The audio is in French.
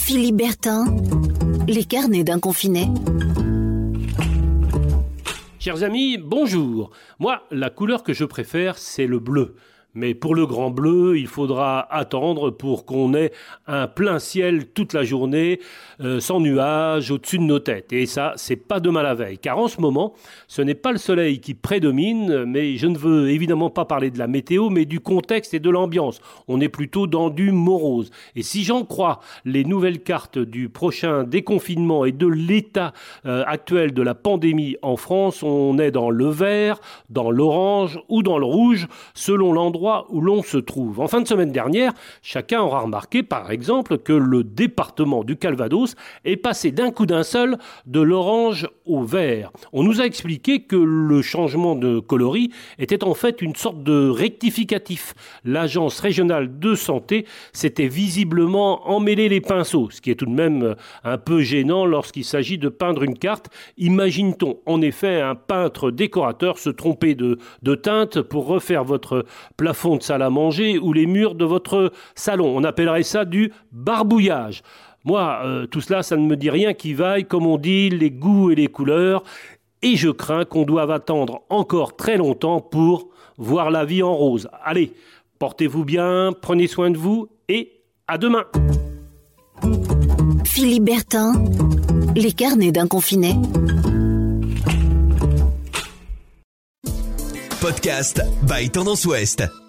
Philippe Bertin, les carnets d'un confiné. Chers amis, bonjour. Moi, la couleur que je préfère, c'est le bleu. Mais pour le grand bleu, il faudra attendre pour qu'on ait un plein ciel toute la journée, sans nuages au-dessus de nos têtes. Et ça, c'est pas demain la veille. Car en ce moment, ce n'est pas le soleil qui prédomine, mais je ne veux évidemment pas parler de la météo, mais du contexte et de l'ambiance. On est plutôt dans du morose. Et si j'en crois les nouvelles cartes du prochain déconfinement et de l'état actuel de la pandémie en France, on est dans le vert, dans l'orange ou dans le rouge, selon l'endroit où l'on se trouve. En fin de semaine dernière, chacun aura remarqué par exemple que le département du Calvados est passé d'un coup d'un seul de l'orange au vert. On nous a expliqué que le changement de coloris était en fait une sorte de rectificatif. L'agence régionale de santé s'était visiblement emmêlé les pinceaux, ce qui est tout de même un peu gênant lorsqu'il s'agit de peindre une carte. Imagine-t-on en effet un peintre décorateur se tromper de teinte pour refaire votre plafond de salle à manger ou les murs de votre salon. On appellerait ça du barbouillage. Moi, tout cela, ça ne me dit rien qui vaille, comme on dit, les goûts et les couleurs. Et je crains qu'on doive attendre encore très longtemps pour voir la vie en rose. Allez, portez-vous bien, prenez soin de vous et à demain. Philippe Bertin, les carnets d'un confiné. Podcast by Tendance Ouest.